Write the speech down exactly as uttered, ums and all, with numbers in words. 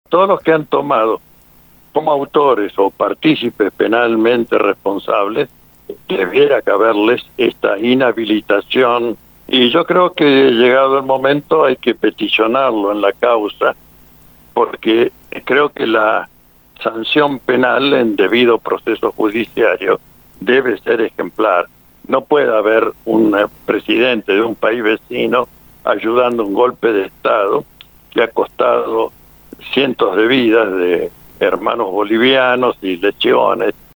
todos los que han tomado como autores o partícipes penalmente responsables, debiera caberles esta inhabilitación. Y yo creo que llegado el momento hay que peticionarlo en la causa, porque creo que la sanción penal en debido proceso judiciario debe ser ejemplar. No puede haber un presidente de un país vecino ayudando un golpe de Estado que ha costado cientos de vidas de hermanos bolivianos y lechones